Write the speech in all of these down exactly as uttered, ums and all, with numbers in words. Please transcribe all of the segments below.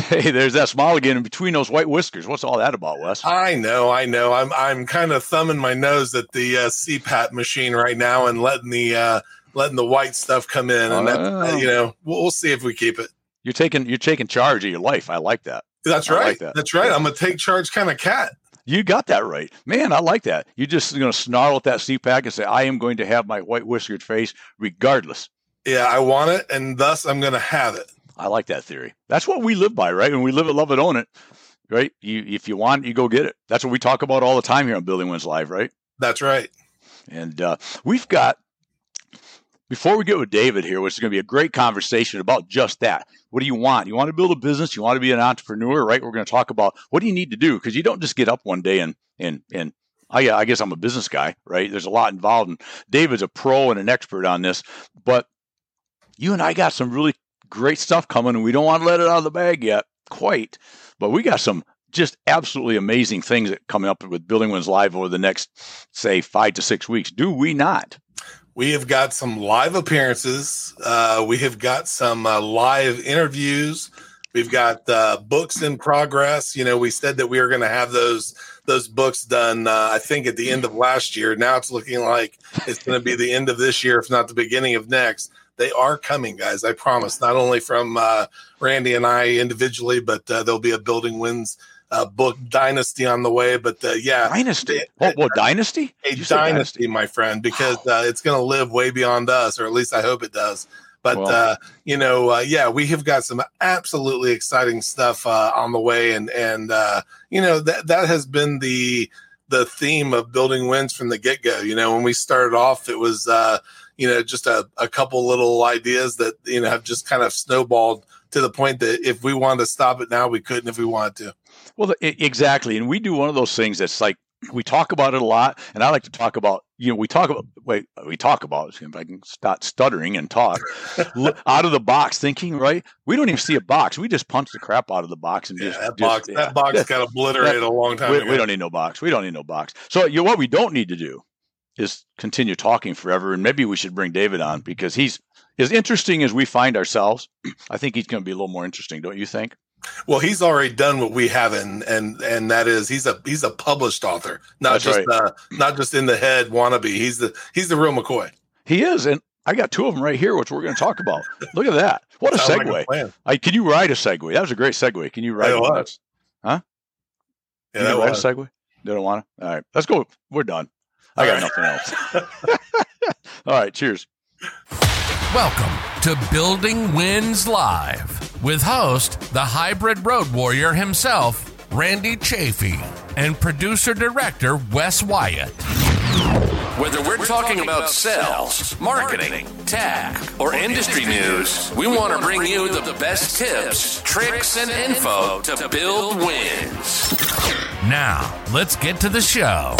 Hey, there's that smile again in between those white whiskers. What's all that about, Wes? I know, I know. I'm I'm kind of thumbing my nose at the uh, C PAP machine right now and letting the uh, letting the white stuff come in, and Oh. that, uh, you know, we'll, we'll see if we keep it. You're taking you're taking charge of your life. I like that. That's I right. like that. That's right. I'm a take charge kind of cat. You got that right, man. I like that. You're just going to snarl at that C PAC and say, "I am going to have my white whiskered face, regardless." Yeah, I want it, and thus I'm going to have it. I like that theory. That's what we live by, right? And we live it, love it, own it, right? You, if you want, you go get it. That's what we talk about all the time here on Building Wins Live, right? That's right. And uh, we've got, before we get with David here, which is going to be a great conversation about just that. What do you want? You want to build a business? You want to be an entrepreneur, right? We're going to talk about what do you need to do? Because you don't just get up one day and, and, and I, I guess I'm a business guy, right? There's a lot involved. And David's a pro and an expert on this. But you and I got some really great stuff coming, and we don't want to let it out of the bag yet, quite. But we got some just absolutely amazing things that coming up with Building Wins Live over the next, say, five to six weeks. Do we not? We have got some live appearances. Uh, we have got some uh, live interviews. We've got uh, books in progress. You know, we said that we were going to have those those books done, uh, I think, at the end of last year. Now it's looking like it's going to be the end of this year, if not the beginning of next. They are coming, guys. I promise. Not only from uh, Randy and I individually, but uh, there'll be a Building Wins uh, book Dynasty on the way. But uh, yeah, Dynasty. It, what, what Dynasty? A dynasty, dynasty, my friend, because uh, it's going to live way beyond us, or at least I hope it does. But well, uh, you know, uh, yeah, we have got some absolutely exciting stuff uh, on the way, and and uh, you know that that has been the the theme of Building Wins from the get go. You know, when we started off, it was. Uh, you know, just a, a couple little ideas that, you know, have just kind of snowballed to the point that if we wanted to stop it now, we couldn't if we wanted to. Well, exactly. And we do one of those things that's like, we talk about it a lot. And I like to talk about, you know, we talk about, wait, we talk about, if I can stop stuttering and talk, out of the box thinking, right? We don't even see a box. We just punch the crap out of the box. And yeah, just, that just, box, yeah. that box got obliterated a long time we, ago. We don't need no box. We don't need no box. So you know, what we don't need to do is continue talking forever. And maybe we should bring David on because he's as interesting as we find ourselves. I think he's going to be a little more interesting. Don't you think? Well, he's already done what we haven't. And, and that is, he's a, he's a published author, not That's just, right. uh, not just in the head wannabe. He's the, he's the real McCoy. He is. And I got two of them right here, which we're going to talk about. Look at that. What a Sounds segue. Like a I, can you ride a segue? That was a great segue. Can you ride it? Was. Huh? Yeah, can you that ride was. a segue? They don't want to? All right, let's go. We're done. I got nothing else. All right, cheers. Welcome to Building Wins Live with host, the hybrid road warrior himself, Randy Chafee, and producer-director Wes Wyatt. Whether we're talking about sales, marketing, tech, or industry news, we want to bring you the best tips, tricks, and info to build wins. Now, let's get to the show.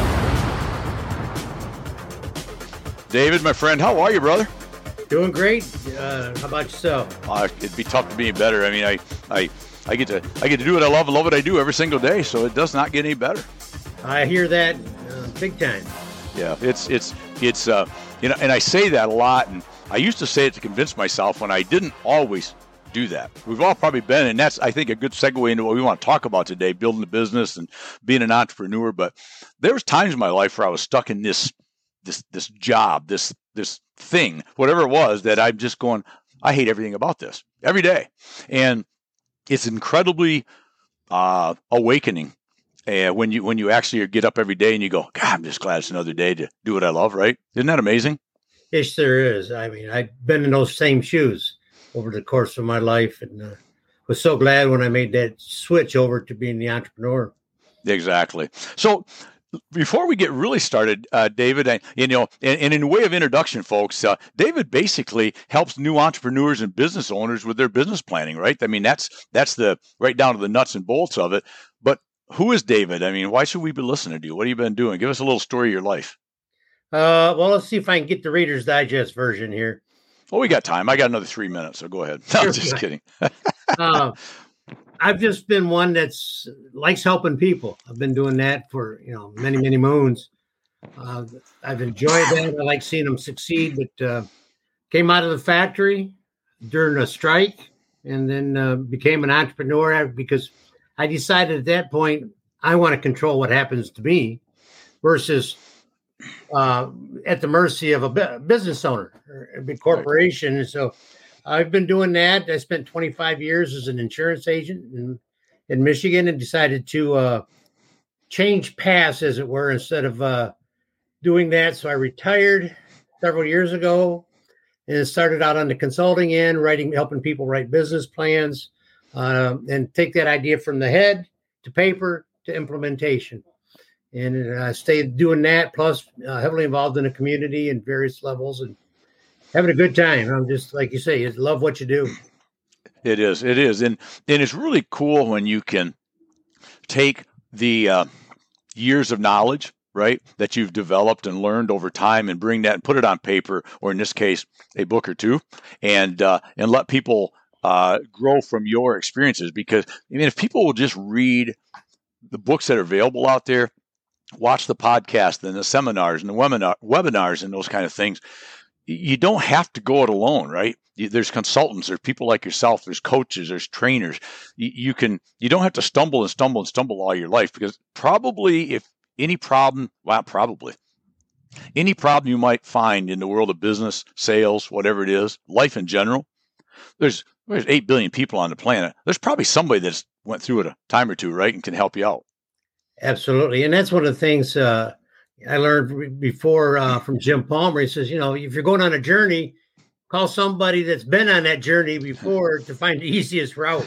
David, my friend, how are you, brother? Doing great. Uh, how about yourself? Uh, it'd be tough to be better. I mean, I, I, I get to, I get to do what I love, and love what I do every single day. So it does not get any better. I hear that uh, big time. Yeah, it's, it's, it's, uh, you know, and I say that a lot, and I used to say it to convince myself when I didn't always do that. We've all probably been, and that's, I think, a good segue into what we want to talk about today: building a business and being an entrepreneur. But there was times in my life where I was stuck in this. this this job, this this thing, whatever it was, that I'm just going, I hate everything about this every day. And it's incredibly uh, awakening uh, when you when you actually get up every day and you go, God, I'm just glad it's another day to do what I love, right? Isn't that amazing? Yes, there is. I mean, I've been in those same shoes over the course of my life, and uh, was so glad when I made that switch over to being the entrepreneur. Exactly. So before we get really started, uh, David, I, you know, and, and in a way of introduction, folks, uh, David basically helps new entrepreneurs and business owners with their business planning, right? I mean, that's that's the right down to the nuts and bolts of it. But who is David? I mean, why should we be listening to you? What have you been doing? Give us a little story of your life. Uh, well, let's see if I can get the Reader's Digest version here. Well, we got time. I got another three minutes, so go ahead. No, I'm just kidding. uh, I've just been one that's likes helping people. I've been doing that for, you know, many, many moons. Uh, I've enjoyed that. I like seeing them succeed, but uh, came out of the factory during a strike and then uh, became an entrepreneur because I decided at that point I want to control what happens to me versus uh, at the mercy of a bu- business owner or a big corporation. And so I've been doing that. I spent twenty-five years as an insurance agent in, in Michigan and decided to uh, change paths, as it were, instead of uh, doing that. So I retired several years ago and started out on the consulting end, writing, helping people write business plans uh, and take that idea from the head to paper to implementation. And I stayed doing that, plus uh, heavily involved in the community in various levels and having a good time. I'm just, like you say, you love what you do. It is. It is. And, and it's really cool when you can take the uh, years of knowledge, right, that you've developed and learned over time and bring that and put it on paper, or in this case, a book or two, and uh, and let people uh, grow from your experiences. Because, I mean, if people will just read the books that are available out there, watch the podcast and the seminars and the webinar, webinars and those kind of things, you don't have to go it alone, right? There's consultants, there's people like yourself, there's coaches, there's trainers. You, you can, you don't have to stumble and stumble and stumble all your life, because probably if any problem, well, probably any problem you might find in the world of business, sales, whatever it is, life in general, there's, there's eight billion people on the planet. There's probably somebody that's went through it a time or two, right, and can help you out. Absolutely. And that's one of the things uh, I learned before uh, from Jim Palmer. He says, you know, if you're going on a journey, call somebody that's been on that journey before to find the easiest route.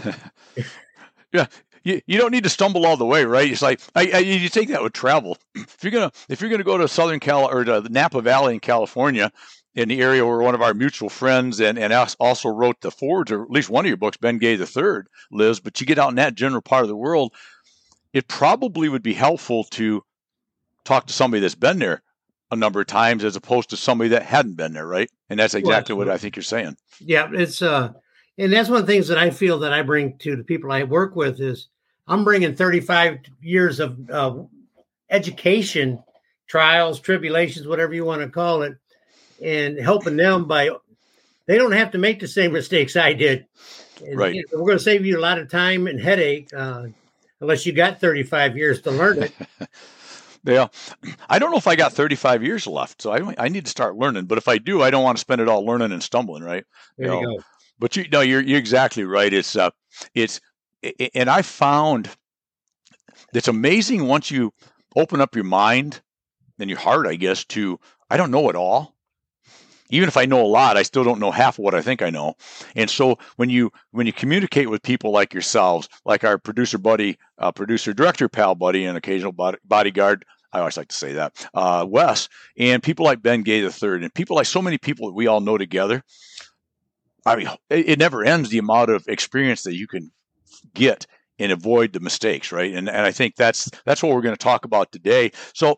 Yeah. You, you don't need to stumble all the way, right? It's like I, I, you take that with travel. If you're gonna if you're gonna go to Southern Cal or to the Napa Valley in California, in the area where one of our mutual friends and and also wrote the foreword, or at least one of your books, Ben Gay the Third, lives. But you get out in that general part of the world, it probably would be helpful to talk to somebody that's been there a number of times as opposed to somebody that hadn't been there, right? And that's exactly well, what I think you're saying. Yeah, it's uh, and that's one of the things that I feel that I bring to the people I work with is I'm bringing thirty-five years of uh, education, trials, tribulations, whatever you want to call it, and helping them by, they don't have to make the same mistakes I did. And, right. You know, we're going to save you a lot of time and headache, uh, unless you got thirty-five years to learn it. Yeah. I don't know if I got thirty-five years left, so I I need to start learning. But if I do, I don't want to spend it all learning and stumbling, right? There you, you know, go. But you know, you're you're exactly right. It's uh, it's, and I found it's amazing once you open up your mind and your heart, I guess, to I don't know it all. Even if I know a lot, I still don't know half of what I think I know. And so when you when you communicate with people like yourselves, like our producer buddy, uh, producer director pal buddy, and occasional body, bodyguard, I always like to say that, uh, Wes, and people like Ben Gay the Third, and people like so many people that we all know together. I mean, it, it never ends the amount of experience that you can get and avoid the mistakes, right? And and I think that's that's what we're going to talk about today. So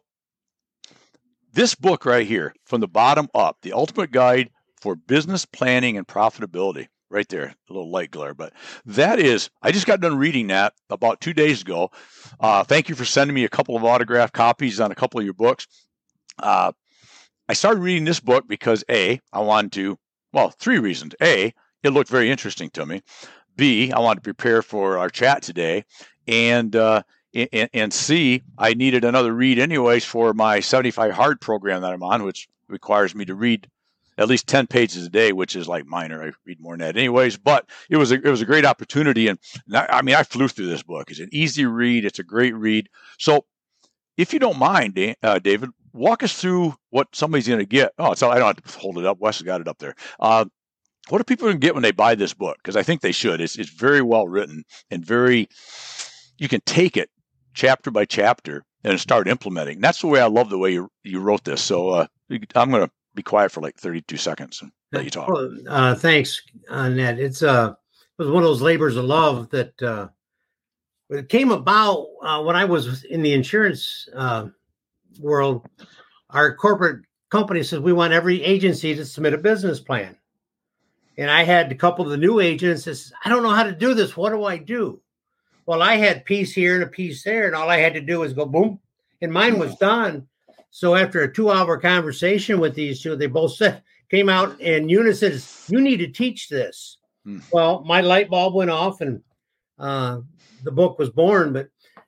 this book right here, From the Bottom Up, The Ultimate Guide for Business Planning and Profitability, right there, a little light glare, but that is, I just got done reading that about two days ago. Uh, thank you for sending me a couple of autographed copies on a couple of your books. Uh, I started reading this book because A, I wanted to, well, three reasons. A, it looked very interesting to me. B, I wanted to prepare for our chat today. And, uh, And, and C, I needed another read anyways for my seventy-five hard program that I'm on, which requires me to read at least ten pages a day, which is like minor. I read more than that anyways, but it was a, it was a great opportunity. And I, I mean, I flew through this book. It's an easy read. It's a great read. So if you don't mind, uh, David, walk us through what somebody's going to get. Oh, so I don't have to hold it up. Wes has got it up there. Uh, what are people going to get when they buy this book? Because I think they should. It's, it's very well written and very, you can take it chapter by chapter and start implementing. That's the way I love the way you you wrote this. So uh, I'm going to be quiet for like thirty-two seconds and let you talk. Well, uh, thanks on that. It's uh, it was one of those labors of love that uh, it came about uh, when I was in the insurance uh, world. Our corporate company says we want every agency to submit a business plan. And I had a couple of the new agents that says, I don't know how to do this. What do I do? Well, I had piece here and a piece there, and all I had to do was go boom, and mine was done. So after a two-hour conversation with these two, they both said, came out in unison, you need to teach this. Hmm. Well, my light bulb went off and uh, the book was born, but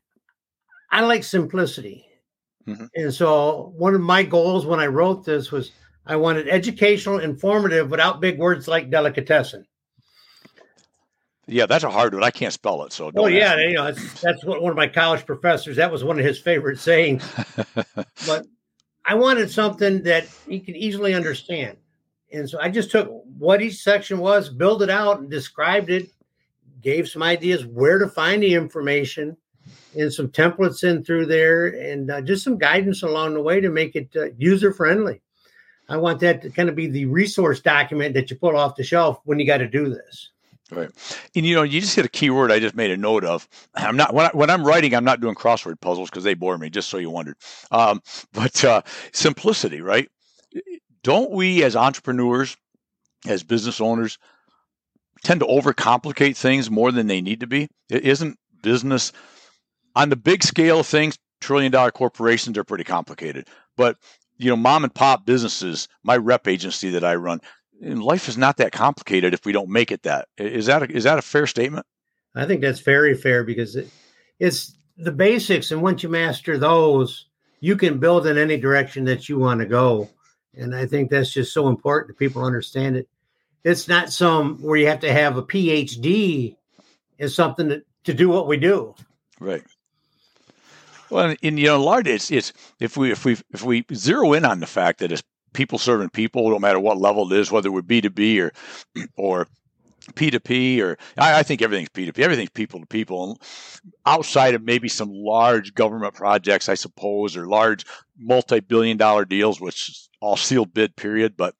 I like simplicity. Mm-hmm. And so one of my goals when I wrote this was I wanted educational, informative, without big words like delicatessen. Yeah, that's a hard one. I can't spell it. So, oh yeah, you know, that's, that's what one of my college professors, that was one of his favorite sayings. But I wanted something that he could easily understand. And so I just took what each section was, built it out and described it, gave some ideas where to find the information and some templates in through there and uh, just some guidance along the way to make it uh, user friendly. I want that to kind of be the resource document that you pull off the shelf when you got to do this. Right. And, you know, you just hit a key word I just made a note of. I'm not, when, I, when I'm writing, I'm not doing crossword puzzles because they bore me, just so you wondered. Um, but uh, simplicity, right? Don't we as entrepreneurs, as business owners, tend to overcomplicate things more than they need to be? It isn't business on the big scale of things. Trillion dollar corporations are pretty complicated, but you know, mom and pop businesses, my rep agency that I run, life is not that complicated if we don't make it that. Is that a, is that a fair statement? I think that's very fair because it, it's the basics, and once you master those, you can build in any direction that you want to go. And I think that's just so important that people understand it. It's not some where you have to have a P H D in something to, to do what we do. Right. Well, in you know, large it's it's if we if we if we zero in on the fact that it's people serving people, no matter what level it is, whether we're B two B or or P two P, or I, I think everything's P two P, everything's people to people. Outside of maybe some large government projects, I suppose, or large multi-billion dollar deals, which is all sealed bid period. But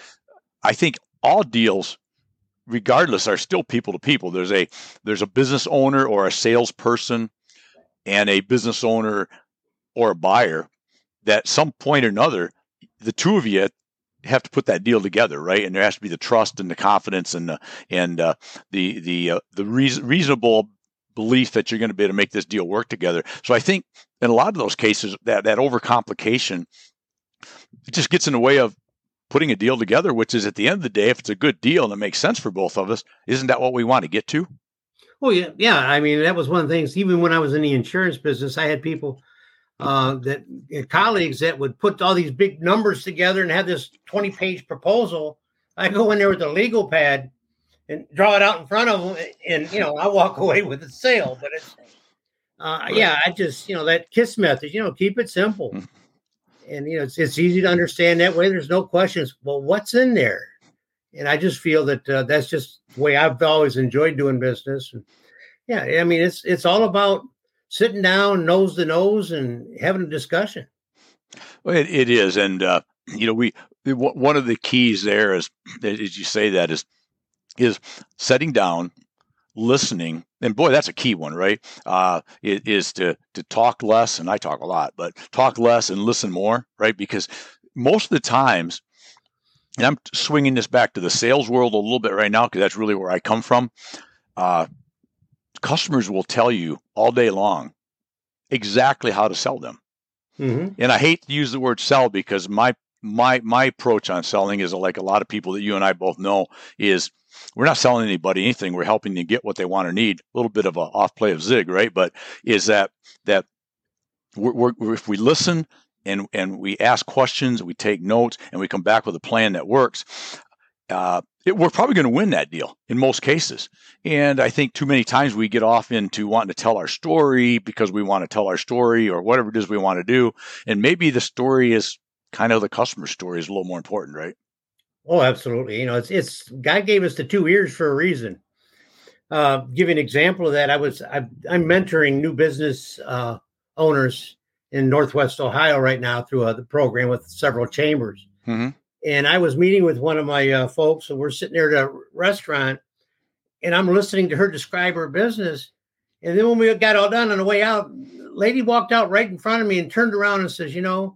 I think all deals, regardless, are still people to people. There's a there's a business owner or a salesperson and a business owner or a buyer that at some point or another, the two of you have to put that deal together, right? And there has to be the trust and the confidence and the and uh, the the uh, the reason, reasonable belief that you're going to be able to make this deal work together. So I think in a lot of those cases, that that overcomplication, it just gets in the way of putting a deal together. Which is, at the end of the day, if it's a good deal and it makes sense for both of us, isn't that what we want to get to? Well, yeah, yeah. I mean, that was one of the things. Even when I was in the insurance business, I had people. Uh, that uh, colleagues that would put all these big numbers together and have this twenty page proposal. I go in there with a legal pad and draw it out in front of them, and you know, I walk away with a sale. But it's, uh, yeah, I just, you know, that KISS method, you know, keep it simple, and you know, it's it's easy to understand that way. There's no questions. Well, what's in there? And I just feel that uh, that's just the way I've always enjoyed doing business. And yeah, I mean, it's it's all about sitting down nose to nose and having a discussion. Well, it, it is. And, uh, you know, we, one of the keys there is, as you say that is, is setting down, listening. And boy, that's a key one, right? Uh, it is to, to talk less. And I talk a lot, but talk less and listen more, right? Because most of the times, and I'm swinging this back to the sales world a little bit right now, because that's really where I come from. Uh, Customers will tell you all day long exactly how to sell them. Mm-hmm. And I hate to use the word sell because my my my approach on selling is, like a lot of people that you and I both know, is we're not selling anybody anything. We're helping them get what they want or need. A little bit of an off play of Zig, right? But is that that we're, we're, if we listen and and we ask questions, we take notes, and we come back with a plan that works, uh, it, we're probably going to win that deal in most cases. And I think too many times we get off into wanting to tell our story because we want to tell our story or whatever it is we want to do. And maybe the story is kind of the customer story is a little more important, right? Oh, absolutely. You know, it's, it's God gave us the two ears for a reason. Uh, give you an example of that. I was, I, I'm mentoring new business uh, owners in Northwest Ohio right now through a, the program with several chambers. Mm-hmm. And I was meeting with one of my uh, folks, and we're sitting there at a restaurant, and I'm listening to her describe her business. And then when we got all done on the way out, lady walked out right in front of me and turned around and says, you know,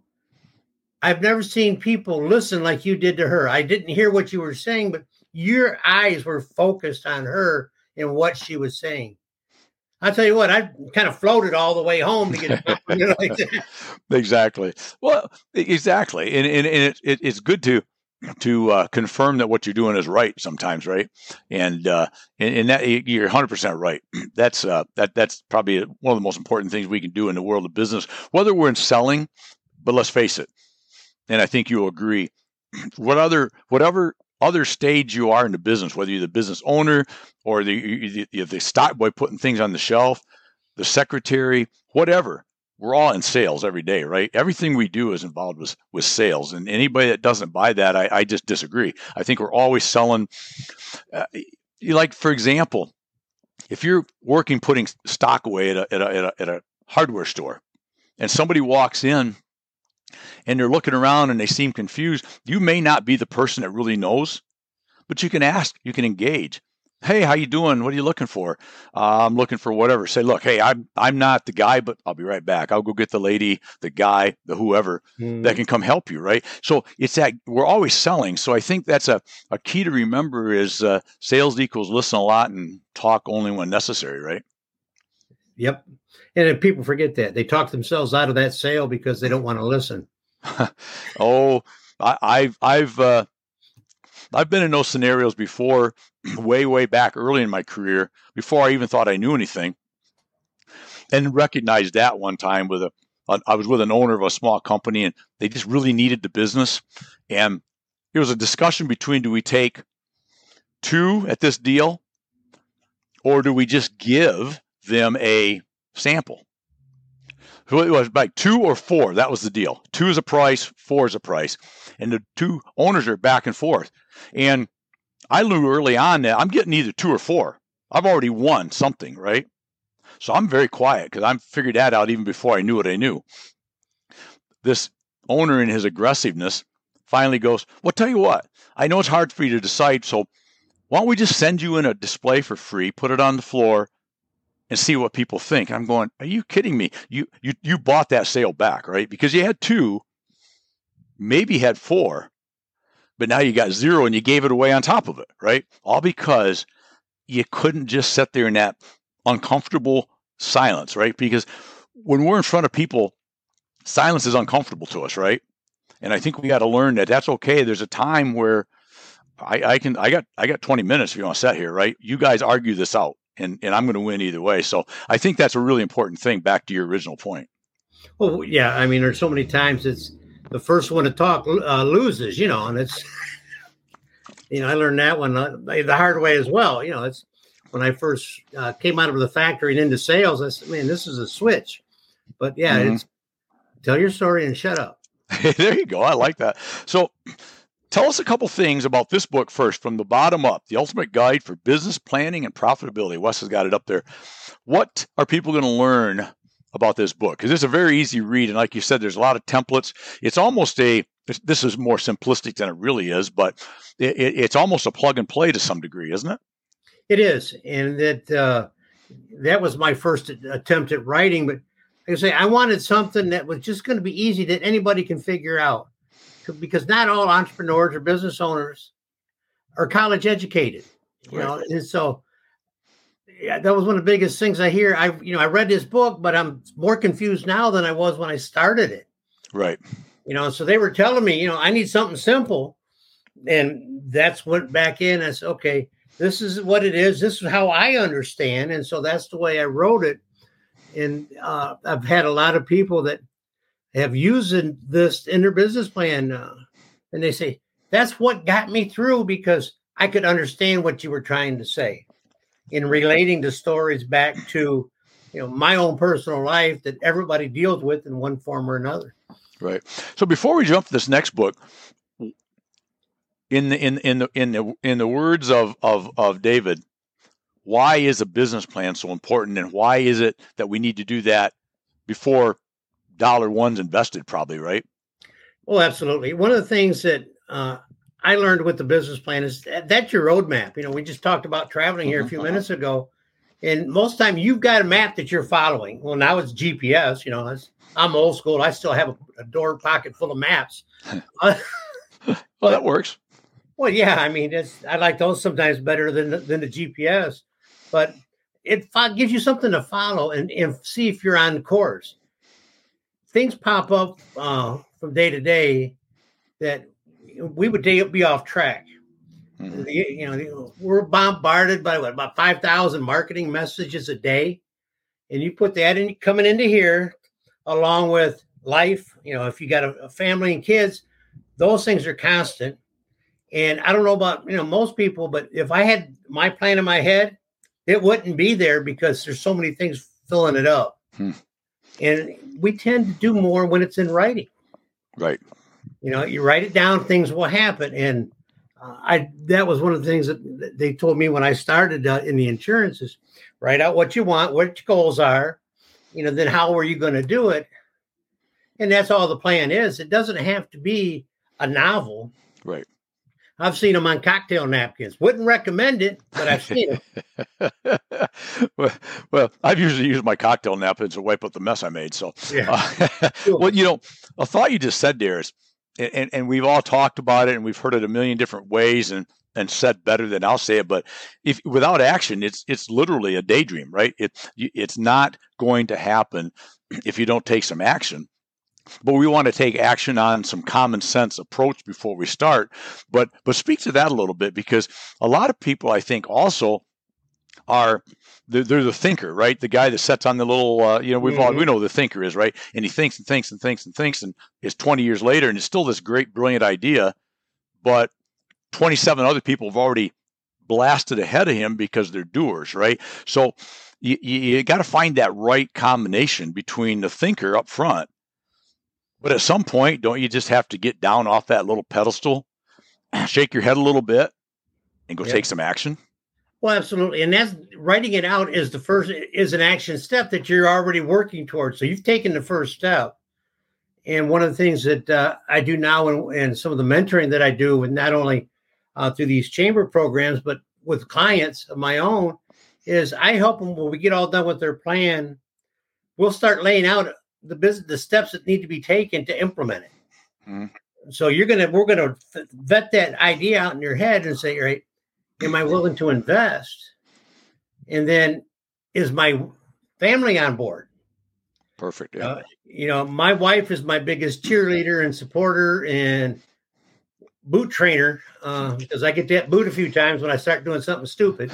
I've never seen people listen like you did to her. I didn't hear what you were saying, but your eyes were focused on her and what she was saying. I'll tell you what, I kind of floated all the way home to get it. You know, like that. Exactly. Well, exactly. And, and, and it, it, it's good to, to uh, confirm that what you're doing is right sometimes, right? And uh, and, and that you're one hundred percent right. That's uh, that that's probably one of the most important things we can do in the world of business, whether we're in selling. But let's face it, and I think you'll agree. What other whatever other stage you are in the business, whether you're the business owner or the the, the stock boy putting things on the shelf, the secretary, whatever. We're all in sales every day, right? Everything we do is involved with, with sales. And anybody that doesn't buy that, I, I just disagree. I think we're always selling. Uh, like, for example, if you're working putting stock away at a, at a, at a, at a hardware store and somebody walks in and they're looking around and they seem confused, you may not be the person that really knows, but you can ask, you can engage. Hey, how you doing? What are you looking for? Uh, I'm looking for whatever. Say, look, hey, I'm I'm not the guy, but I'll be right back. I'll go get the lady, the guy, the whoever mm. that can come help you, right? So it's that we're always selling. So I think that's a, a key to remember is uh, sales equals listen a lot and talk only when necessary, right? Yep. And if people forget that. They talk themselves out of that sale because they don't want to listen. oh, I, I've I've uh, I've been in those scenarios before, way, way back early in my career, before I even thought I knew anything, and recognized that one time with a, I was with an owner of a small company, and they just really needed the business, and it was a discussion between, do we take two at this deal, or do we just give them a sample? So it was like two or four. That was the deal. Two is a price, four is a price. And the two owners are back and forth. And I knew early on that I'm getting either two or four. I've already won something, right? So I'm very quiet because I figured that out even before I knew what I knew. This owner in his aggressiveness finally goes, well, tell you what, I know it's hard for you to decide, so why don't we just send you in a display for free, put it on the floor, and see what people think. I'm going, are you kidding me? You you you bought that sale back, right? Because you had two, maybe had four, but now you got zero and you gave it away on top of it, right? All because you couldn't just sit there in that uncomfortable silence, right? Because when we're in front of people, silence is uncomfortable to us, right? And I think we got to learn that that's okay. There's a time where I, I can, I got, I got twenty minutes if you want to sit here, right? You guys argue this out. And, and I'm going to win either way. So I think that's a really important thing, back to your original point. Well, yeah. I mean, there's so many times it's the first one to talk uh, loses, you know, and it's, you know, I learned that one uh, the hard way as well. You know, it's when I first uh, came out of the factory and into sales, I said, man, this is a switch. But yeah, mm-hmm. it's tell your story and shut up. There you go. I like that. So tell us a couple things about this book first, from the bottom up, The Ultimate Guide for Business Planning and Profitability. Wes has got it up there. What are people going to learn about this book? Because it's a very easy read. And like you said, there's a lot of templates. It's almost a, this is more simplistic than it really is, but it, it, it's almost a plug and play to some degree, isn't it? It is. And that, uh, that was my first attempt at writing. But like I say, I wanted something that was just going to be easy that anybody can figure out. Because not all entrepreneurs or business owners are college educated, you right. know, and so yeah, that was one of the biggest things I hear. I, you know, I read this book, but I'm more confused now than I was when I started it. Right. You know, so they were telling me, you know, I need something simple, and that's went back in. I said, okay, this is what it is. This is how I understand, and so that's the way I wrote it. And uh, I've had a lot of people that have used this in their business plan. Uh, and they say, that's what got me through, because I could understand what you were trying to say in relating the stories back to, you know, my own personal life that everybody deals with in one form or another. Right. So before we jump to this next book, in the, in, in the, in the, in the words of, of, of David, why is a business plan so important, and why is it that we need to do that before dollar one's invested, probably, right? Well, absolutely. One of the things that uh, I learned with the business plan is that that's your roadmap. You know, we just talked about traveling here a few minutes ago, and most time you've got a map that you're following. Well, now it's G P S. You know, it's, I'm old school. I still have a, a door pocket full of maps. Uh, well, that works. Well, yeah. I mean, it's, I like those sometimes better than the, than the G P S, but it fo- gives you something to follow and, and see if you're on course. Things pop up uh, from day to day that we would be off track. Mm-hmm. The, you know, we're bombarded by what, about five thousand marketing messages a day. And you put that in coming into here along with life. You know, if you got a, a family and kids, those things are constant. And I don't know about, you know, most people, but if I had my plan in my head, it wouldn't be there because there's so many things filling it up. Hmm. And we tend to do more when it's in writing. Right. You know, you write it down, things will happen. And uh, I that was one of the things that they told me when I started uh, in the insurance is write out what you want, what your goals are, you know, then how are you going to do it? And that's all the plan is. It doesn't have to be a novel. Right. I've seen them on cocktail napkins. Wouldn't recommend it, but I've seen it. well, well, I've usually used my cocktail napkins to wipe up the mess I made. So, yeah. uh, well, you know, a thought you just said there is, and, and we've all talked about it and we've heard it a million different ways and, and said better than I'll say it. But if without action, it's it's literally a daydream, right? It it's not going to happen if you don't take some action. But we want to take action on some common sense approach before we start. But but speak to that a little bit, because a lot of people, I think, also are they're, they're the thinker, right? The guy that sits on the little, uh, you know, we've all we know the thinker is, right? And he thinks and thinks and thinks and thinks, and it's twenty years later, and it's still this great, brilliant idea, but twenty-seven other people have already blasted ahead of him because they're doers, right? So you, you, you got to find that right combination between the thinker up front. But at some point, don't you just have to get down off that little pedestal, shake your head a little bit, and go yeah. take some action? Well, absolutely. And that's writing it out is the first, is an action step that you're already working towards. So you've taken the first step. And one of the things that uh, I do now and, and some of the mentoring that I do with not only uh, through these chamber programs, but with clients of my own, is I help them when we get all done with their plan. We'll start laying out the business, the steps that need to be taken to implement it. Mm-hmm. So you're going to, we're going to vet that idea out in your head and say, right, am I willing to invest? And then is my family on board? Perfect. Yeah. Uh, you know, my wife is my biggest cheerleader and supporter and boot trainer uh, because I get that boot a few times when I start doing something stupid.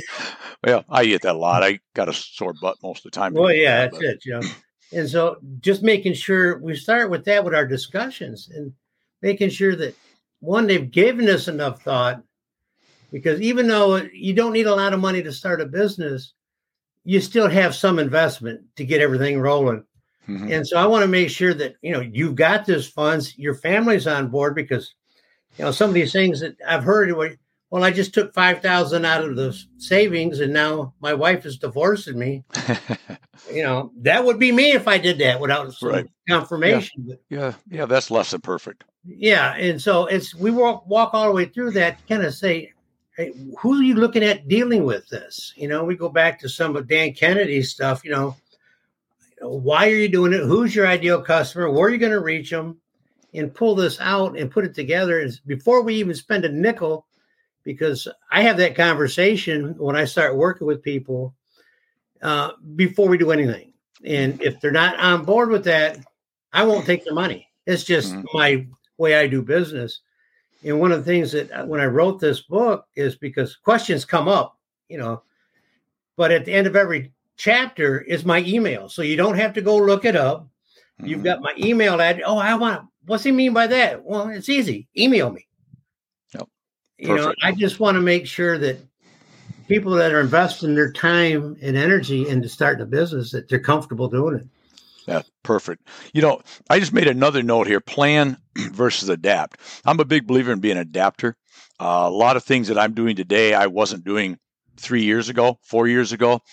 Well, I get that a lot. I got a sore butt most of the time. Well, yeah, that's but. it. You know. And so just making sure we start with that with our discussions and making sure that, one, they've given us enough thought, because even though you don't need a lot of money to start a business, you still have some investment to get everything rolling. Mm-hmm. And so I want to make sure that, you know, you've got this funds, your family's on board, because, you know, some of these things that I've heard, well, I just took five thousand out of the savings and now my wife is divorcing me. You know, that would be me if I did that without some right. confirmation. Yeah. yeah. Yeah. That's less than perfect. Yeah. And so it's, we walk, walk all the way through that, kind of say, hey, who are you looking at dealing with this? You know, we go back to some of Dan Kennedy's stuff, you know, why are you doing it? Who's your ideal customer? Where are you going to reach them? And pull this out and put it together. And before we even spend a nickel, because I have that conversation when I start working with people uh, before we do anything. And if they're not on board with that, I won't take the money. It's just mm-hmm. my way I do business. And one of the things that when I wrote this book is because questions come up, you know, but at the end of every chapter is my email. So you don't have to go look it up. Mm-hmm. You've got my email address. Oh, I want, what's he mean by that? Well, it's easy. Email me. Yep. You know, I just want to make sure that people that are investing their time and energy into starting a business, that they're comfortable doing it. Yeah, perfect. You know, I just made another note here, plan versus adapt. I'm a big believer in being an adapter. Uh, a lot of things that I'm doing today, I wasn't doing three years ago, four years ago.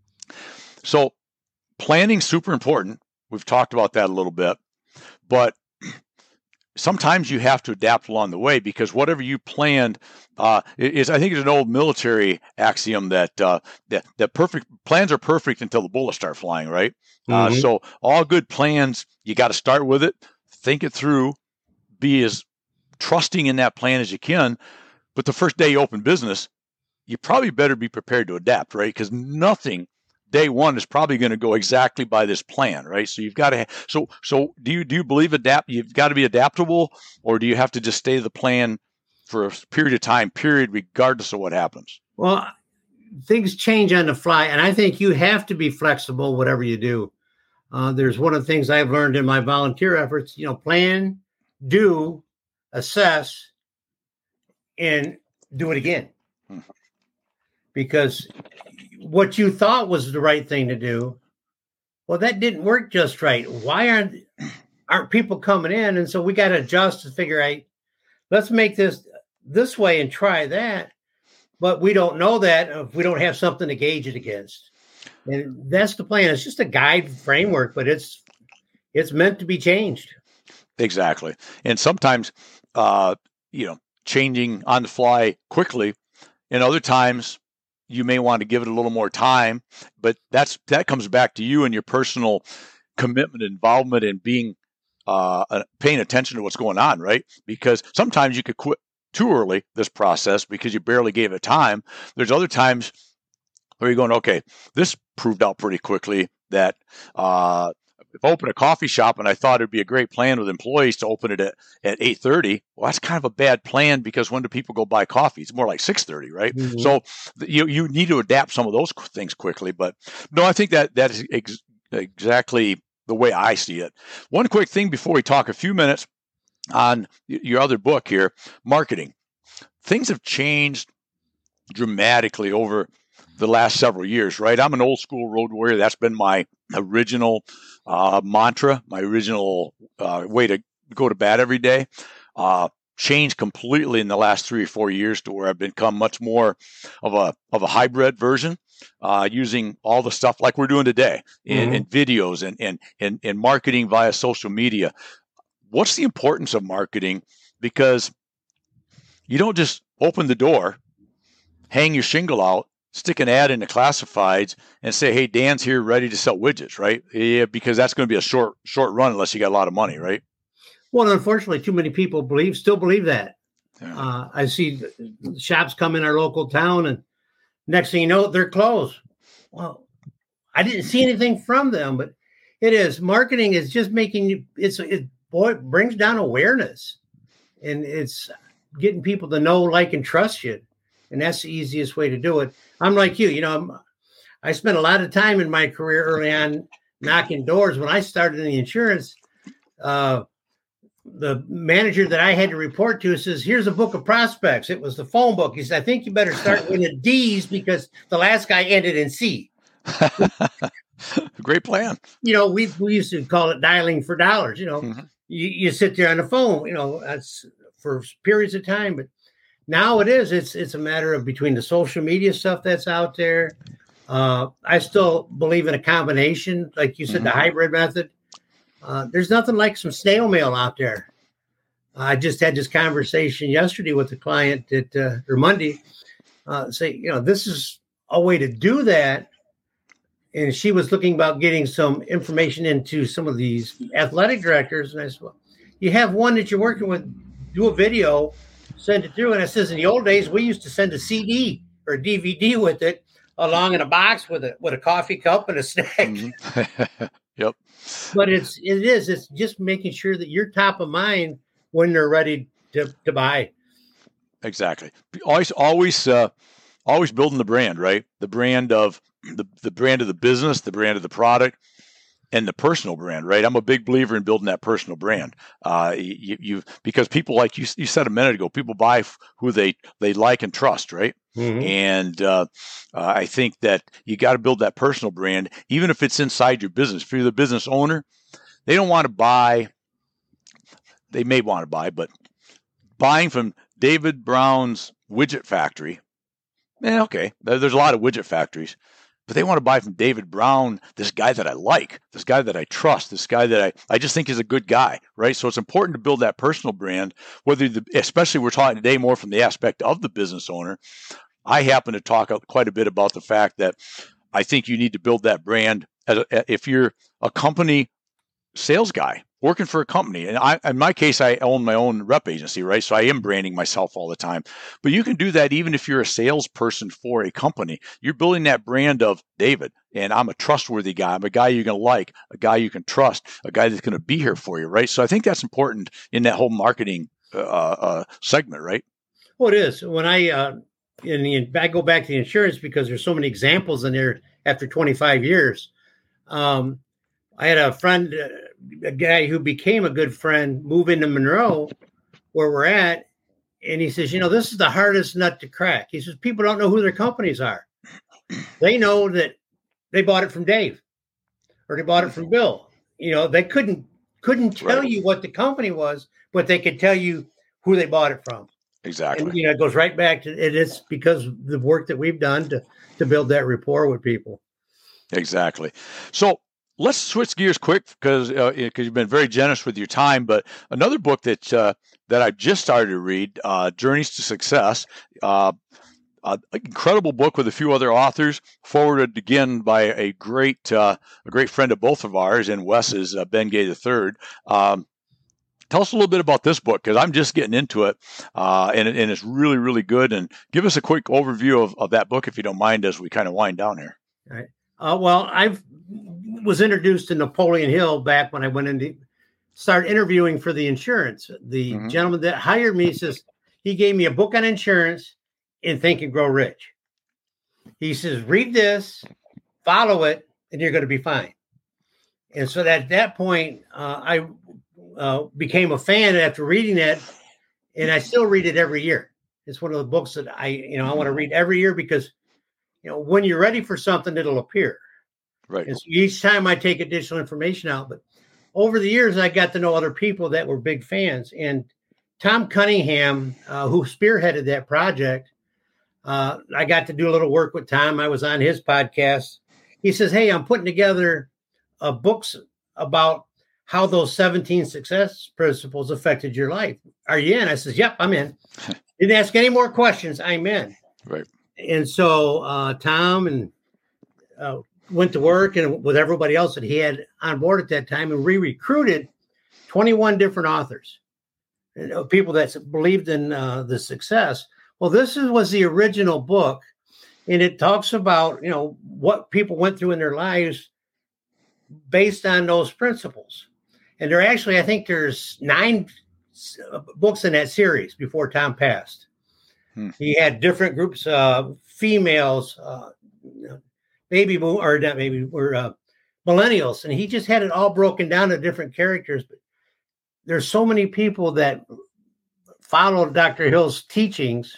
So planning super important. We've talked about that a little bit, but sometimes you have to adapt along the way, because whatever you planned uh, is, I think it's an old military axiom that, uh, that, that perfect plans are perfect until the bullets start flying, right? Mm-hmm. Uh, so all good plans, you got to start with it, think it through, be as trusting in that plan as you can. But the first day you open business, you probably better be prepared to adapt, right? Because nothing day one is probably going to go exactly by this plan, right? So you've got to. Ha- so so do you do you believe adapt? You've got to be adaptable, or do you have to just stay the plan for a period of time, period, regardless of what happens? Well, things change on the fly, and I think you have to be flexible, whatever you do. Uh, there's one of the things I've learned in my volunteer efforts. You know, plan, do, assess, and do it again. Hmm. Because what you thought was the right thing to do, well, that didn't work just right. Why aren't aren't people coming in? And so we got to adjust to figure out, let's make this this way and try that. But we don't know that if we don't have something to gauge it against. And that's the plan. It's just a guide framework, but it's it's meant to be changed. Exactly. And sometimes, uh, you know, changing on the fly quickly, and other times you may want to give it a little more time, but that's that comes back to you and your personal commitment, involvement, and being uh, paying attention to what's going on, right? Because sometimes you could quit too early this process because you barely gave it time. There's other times where you're going, okay, this proved out pretty quickly that uh, if I open a coffee shop and I thought it'd be a great plan with employees to open it at, at eight thirty, well, that's kind of a bad plan because when do people go buy coffee? It's more like six thirty, right? Mm-hmm. So you you need to adapt some of those things quickly. But no, I think that that is ex- exactly the way I see it. One quick thing before we talk a few minutes on your other book here, marketing. Things have changed dramatically over the last several years, right? I'm an old school road warrior. That's been my original uh, mantra, my original uh, way to go to bat every day. Uh, changed completely in the last three or four years to where I've become much more of a of a hybrid version, uh, using all the stuff like we're doing today in, mm-hmm. in videos and, and and and marketing via social media. What's the importance of marketing? Because you don't just open the door, hang your shingle out, stick an ad in the classifieds, and say, "Hey, Dan's here, ready to sell widgets," right? Yeah, because that's going to be a short short run unless you got a lot of money, right? Well, unfortunately, too many people believe still believe that. Yeah. Uh, I see shops come in our local town, and next thing you know, they're closed. Well, I didn't see anything from them, but it is marketing is just making you. It's it boy it brings down awareness, and it's getting people to know, like, and trust you. And that's the easiest way to do it. I'm like you, you know, I'm, I spent a lot of time in my career early on knocking doors. When I started in the insurance, uh, the manager that I had to report to says, "Here's a book of prospects." It was the phone book. He said, "I think you better start with the D's because the last guy ended in C." Great plan. You know, we we used to call it dialing for dollars. You know, mm-hmm. you, you sit there on the phone, you know, that's for periods of time, but now it is. It's it's a matter of between the social media stuff that's out there. Uh, I still believe in a combination, like you said, mm-hmm. the hybrid method. Uh, there's nothing like some snail mail out there. I just had this conversation yesterday with a client that, uh, or Monday, uh, say, you know, this is a way to do that. And she was looking about getting some information into some of these athletic directors. And I said, well, you have one that you're working with, do a video, send it through. And it says in the old days, we used to send a C D or a D V D with it along in a box with a with a coffee cup and a snack. Mm-hmm. Yep. But it's it is it's just making sure that you're top of mind when they're ready to, to buy. Exactly. Always always uh, always building the brand, right? The brand of the the brand of the business, the brand of the product, and the personal brand, right? I'm a big believer in building that personal brand. Uh, you, you because people, like you, you said a minute ago, people buy who they, they like and trust, right? Mm-hmm. And uh, uh, I think that you got to build that personal brand, even if it's inside your business. If you're the business owner, they don't want to buy. They may want to buy, but buying from David Brown's widget factory, eh, okay, there's a lot of widget factories. But they want to buy from David Brown, this guy that I like, this guy that I trust, this guy that I, I just think is a good guy, right? So it's important to build that personal brand, whether the, especially we're talking today more from the aspect of the business owner. I happen to talk quite a bit about the fact that I think you need to build that brand as a, if you're a company sales guy working for a company. And I, in my case, I own my own rep agency, right? So I am branding myself all the time. But you can do that even if you're a salesperson for a company. You're building that brand of David, and I'm a trustworthy guy. I'm a guy you're going to like, a guy you can trust, a guy that's going to be here for you, right? So I think that's important in that whole marketing uh, uh, segment, right? Well, it is. When I, uh, in the, I go back to the insurance because there's so many examples in there after twenty-five years. Um, I had a friend, uh, a guy who became a good friend, move into Monroe, where we're at. And he says, you know, this is the hardest nut to crack. He says, people don't know who their companies are. They know that they bought it from Dave or they bought it from Bill. You know, they couldn't, couldn't tell Right. you what the company was, but they could tell you who they bought it from. Exactly. And, you know, it goes right back to it. It's because of the work that we've done to, to build that rapport with people. Exactly. So let's switch gears quick because uh, because you've been very generous with your time. But another book that uh, that I just started to read, uh, Journeys to Success, uh, uh, incredible book with a few other authors, forwarded again by a great uh, a great friend of both of ours and Wes's, uh, Ben Gay the third. Um, Tell us a little bit about this book because I'm just getting into it, uh, and, and it's really, really good. And give us a quick overview of, of that book, if you don't mind, as we kind of wind down here. All right. Uh, well, I was introduced to Napoleon Hill back when I went into start interviewing for the insurance. The Mhm. gentleman that hired me says he gave me a book on insurance and Think and Grow Rich. He says, read this, follow it, and you're going to be fine. And so at that point, uh, I uh, became a fan after reading that, and I still read it every year. It's one of the books that I, you know, I want to read every year because, you know, when you're ready for something, it'll appear. Right. And so each time I take additional information out, but over the years, I got to know other people that were big fans. And Tom Cunningham, uh, who spearheaded that project, uh, I got to do a little work with Tom. I was on his podcast. He says, hey, I'm putting together uh, books about how those seventeen success principles affected your life. Are you in? I says, yep, I'm in. Didn't ask any more questions. I'm in. Right. And so uh, Tom and uh, went to work and with everybody else that he had on board at that time, and we recruited twenty-one different authors, you know, people that believed in uh, the success. Well, this is, was the original book, and it talks about, you know, what people went through in their lives based on those principles. And there actually, I think there's nine books in that series before Tom passed. Hmm. He had different groups, uh, females, uh, baby boom, or not maybe were uh, millennials, and he just had it all broken down to different characters. But there's so many people that followed Doctor Hill's teachings,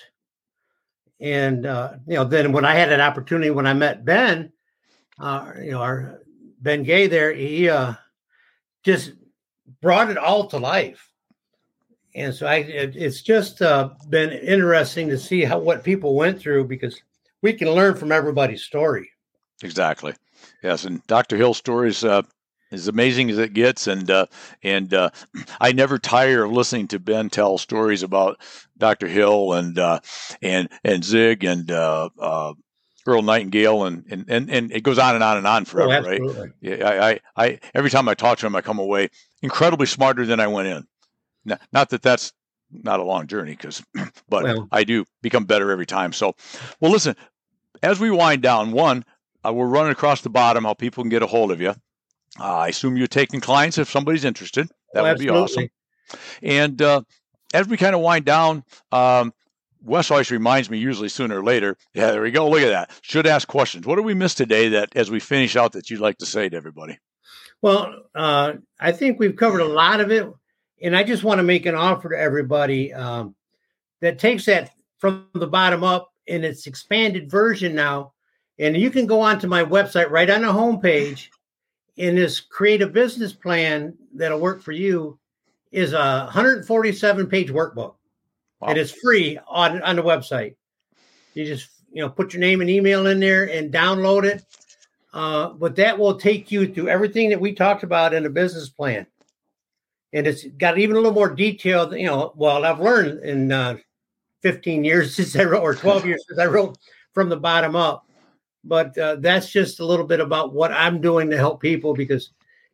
and uh, you know, then when I had an opportunity, when I met Ben, uh, you know, our Ben Gay there, he uh, just brought it all to life. And so I, it, it's just uh, been interesting to see how what people went through, because we can learn from everybody's story. Exactly. Yes, and Doctor Hill's stories uh, as amazing as it gets, and uh, and uh, I never tire of listening to Ben tell stories about Doctor Hill and uh, and and Zig and uh, uh, Earl Nightingale, and, and and and it goes on and on and on forever, oh, right? Yeah, I, I I every time I talk to him, I come away incredibly smarter than I went in. Not, not that that's not a long journey, because, but well, I do become better every time. So, well, listen, as we wind down, one, uh, we're running across the bottom how people can get a hold of you. Uh, I assume you're taking clients if somebody's interested. That oh, would be awesome. And uh, as we kind of wind down, um, Wes always reminds me, usually sooner or later, yeah, there we go. Look at that. Should ask questions. What did we miss today that, as we finish out, that you'd like to say to everybody? Well, uh, I think we've covered a lot of it. And I just want to make an offer to everybody um, that takes that from the bottom up in its expanded version now. And you can go onto my website right on the homepage, and this create a business plan that'll work for you is a one hundred forty-seven page workbook. Wow. And it's free on, on the website. You just, you know, put your name and email in there and download it. Uh, but that will take you through everything that we talked about in a business plan. And it's got even a little more detail, you know, well, I've learned in uh, fifteen years since I wrote, or twelve years since I wrote from the bottom up. But uh, that's just a little bit about what I'm doing to help people, because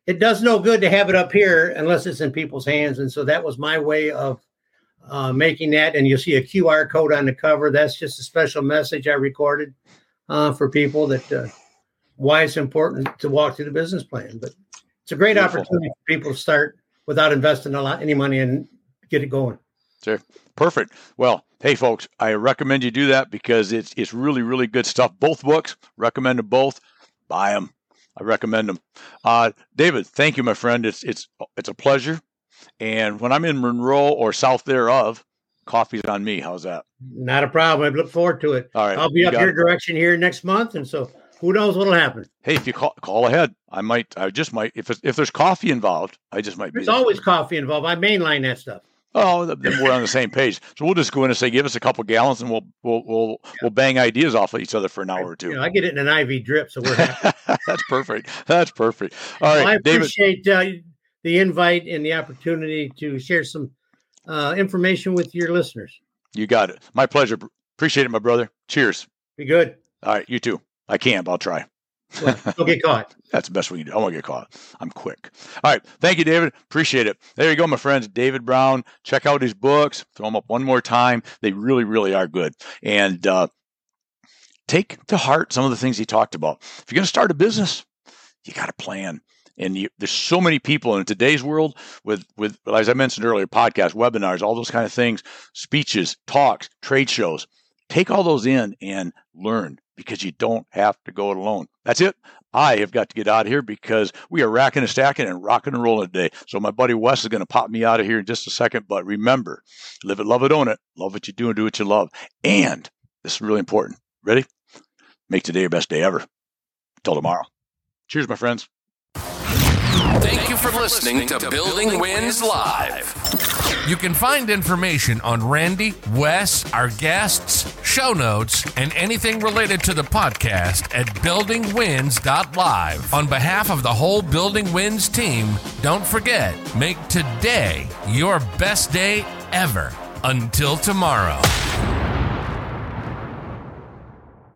it does no good to have it up here unless it's in people's hands. And so that was my way of uh, making that. And you'll see a Q R code on the cover. That's just a special message I recorded uh, for people that uh, why it's important to walk through the business plan. But it's a great Beautiful. opportunity for people to start without investing a lot, any money and get it going. Sure. Perfect. Well, hey folks, I recommend you do that because it's it's really, really good stuff. Both books, recommend them both. Buy them. I recommend them. Uh, David, thank you, my friend. It's it's it's a pleasure. And when I'm in Monroe or south thereof, coffee's on me. How's that? Not a problem. I look forward to it. All right. I'll be you up your it. direction here next month, and so who knows what'll happen. Hey, if you call call ahead, I might. I just might. If it's, if there's coffee involved, I just might. There's be always coffee involved. I mainline that stuff. Oh, then we're on the same page. So we'll just go in and say, give us a couple gallons, and we'll we'll we'll yeah. we'll bang ideas off of each other for an hour or two. You know, I get it in an I V drip, so we're happy. That's perfect. That's perfect. All right, well, I David. appreciate uh, the invite and the opportunity to share some uh, information with your listeners. You got it. My pleasure. Appreciate it, my brother. Cheers. Be good. All right, you too. I can't, but I'll try. Well, don't get caught. That's the best we can do. I won't get caught. I'm quick. All right. Thank you, David. Appreciate it. There you go, my friends. David Brown. Check out his books. Throw them up one more time. They really, really are good. And uh, take to heart some of the things he talked about. If you're going to start a business, you got to plan. And you, there's so many people in today's world with, with, as I mentioned earlier, podcasts, webinars, all those kind of things, speeches, talks, trade shows. Take all those in and learn, because you don't have to go it alone. That's it. I have got to get out of here because we are racking and stacking and rocking and rolling today. So my buddy Wes is going to pop me out of here in just a second. But remember, live it, love it, own it. Love what you do and do what you love. And this is really important. Ready? Make today your best day ever. Till tomorrow. Cheers, my friends. Thank you for listening to Building Wins Live. You can find information on Randy, Wes, our guests, show notes, and anything related to the podcast at building wins dot live. On behalf of the whole Building Wins team, don't forget, make today your best day ever. Until tomorrow.